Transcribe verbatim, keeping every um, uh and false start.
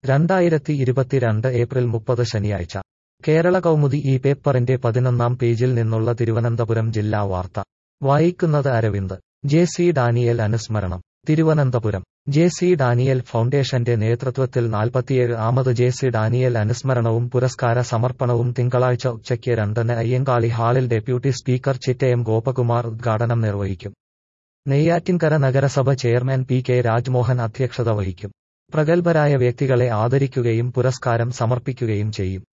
രണ്ടായിരത്തി ഇരുപത്തിരണ്ട് ഏപ്രിൽ മുപ്പത് ശനിയാഴ്ച കേരള കൗമുദി ഈ പേപ്പറിന്റെ പതിനൊന്നാം പേജിൽ നിന്നുള്ള തിരുവനന്തപുരം ജില്ലാ വാർത്ത വായിക്കുന്നത് അരവിന്ദ്. ജെ സി ഡാനിയേൽ അനുസ്മരണം. തിരുവനന്തപുരം. ജെ സി ഡാനിയേൽ ഫൗണ്ടേഷന്റെ നേതൃത്വത്തിൽ നാൽപ്പത്തിയേഴ് ആമത് ജെ സി ഡാനിയേൽ അനുസ്മരണവും പുരസ്കാര സമർപ്പണവും തിങ്കളാഴ്ച ഉച്ചയ്ക്ക് രണ്ടിന് അയ്യങ്കാളി ഹാളിൽ ഡെപ്യൂട്ടി സ്പീക്കർ ചിറ്റയം ഗോപകുമാർ ഉദ്ഘാടനം നിർവഹിക്കും. നെയ്യാറ്റിൻകര നഗരസഭ ചെയർമാൻ പി കെ രാജ്മോഹൻ അധ്യക്ഷത വഹിക്കും. പ്രഗത്ഭരായ വ്യക്തികളെ ആദരിക്കുകയും പുരസ്കാരം സമർപ്പിക്കുകയും ചെയ്യും.